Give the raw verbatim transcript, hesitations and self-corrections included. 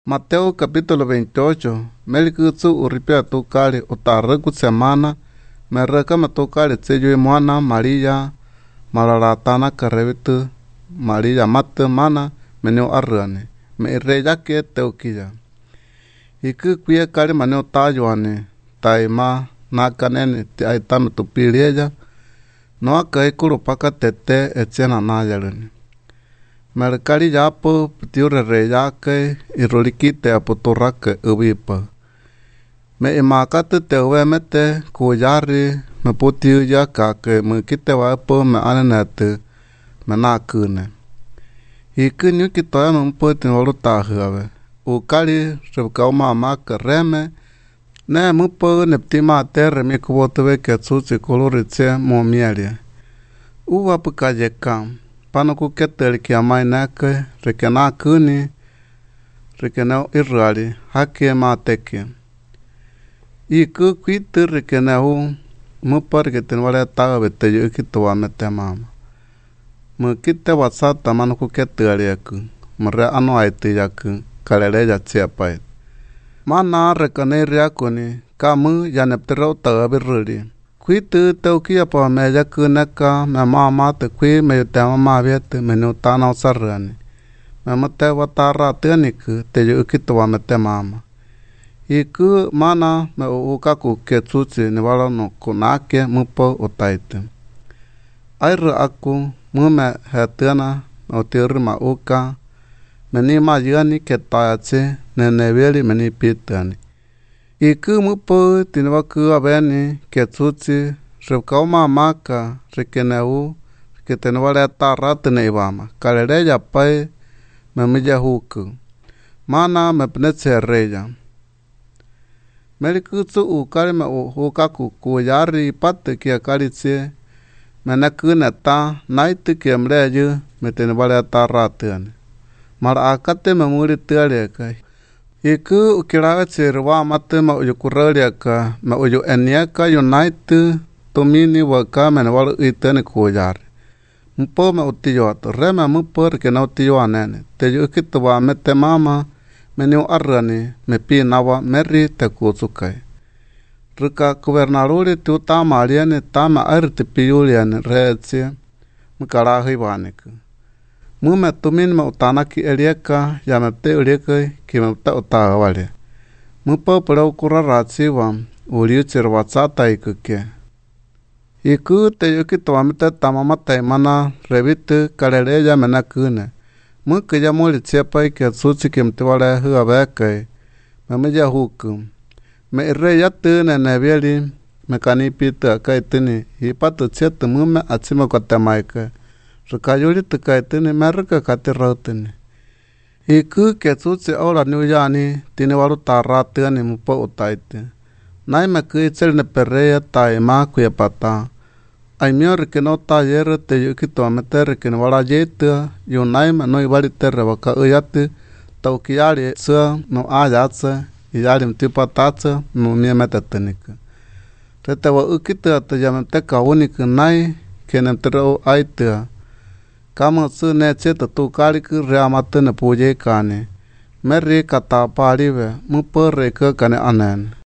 Mateo capítulo veintiocho. Melikutsu uripia tukali otarreku semana. Mereka matukali tseyu muana Maria malaratana karevitu Maria mate mana menio arrane. Me reya ke teukia. Iku kuya kali manio tayoane. Taima nakanene ti aitame tupirieya. No akai kuru paka tete etiana nayalene. Merkari yapo tiure reyake irolikite apotorake ubipa. Me imakate te uemete kuyari me putiu yaka ke me kite wapo me anenete me nakune. Iki nyu kitoya me mpoti walutahiawe. Ukali ribkauma maka reme ne mupo neptima terre mi kubotewe ketsuchi koloritse mo mielia. Uwa pukajekam. Pano ku keteli ki amai nake rekena kuni rekena irali hake ma teke. Iku kuitu rekena hu mupar keten wale taga bete yu kitowa mete mama. Mu kite wasata mano ku keteli yaku. Mure ano aiti yaku kalele ya tsiapait. Mana rekene riaku ni kamu yaneptero taga biruli. Kui tu tau kia pa me yaku neka me mama te kui me yutama ma viete me nutana usarani. Me mate watara teniku te yu ukitowa me te mama. Iku mana me ukaku ketsuchi ni wala no kunake mupo utaite. Airu aku mume hetena me utiuri ma uka me ni ma yani ketayache ne neveli me ni pitani. Iku mupo tiniwaku abeni ketsuchi ribkauma maka rikeneu riketenwale taratene ibama kalere ya pai me mija huku mana me pnetse reya melikutsu ukari me ukaku kuyari pate kia kalitse me nekune ta naiti kia mreyu me tenwale taratene mara akate me muri tiareka. Iku ukirawe tsirwa mate ma uyu kureliaka ma uyu eniaka united tomini waka mene wala itene kuyari. Mpo me utiyoto rema mupo rike na utiyoanene. Te yu ukituwa mete mama meniu arrani me pinawa meri te kutsukai. Rika gubernaruli tu tama aliene tama airti piyuliene reetsia mkarahi waniku. Mume tumin ma utanaki elieka ya mepte elieka ki mepte utaga wale. Mupo pera ukura ratsiwa uliuchir watsata ikuke. Iku te yuki tuamite tamamata imana revitu kalele ya menakune. Muke ya muli tsepa ike tsuchi ki mtiwale hua beke. Memeja huku. Me irre ya tune nebieli mekanipitu akaitini. Hipatu tsietu mume atsima kwa temaike. Rukayuli tukaitini merika katirautini. Iku ketsuchi ola niuyani tini walu taratini mupo utaiti. Naime kui tseli ne pereya taima kuya pata. Aimio rikino tayere te yuki tuamete rikino wala yetua. Yu naime no iwali tere waka uyati. Taukiyari sua no ayatse. Iyari mtipatatse no miemetetenika. Rete wa ukitua te yamete kaunika nai kene mtiro aitua. Kama su ne cheta tu kaliku reamate ne puje kane. Meri kata pariwe mupo reka kane anen.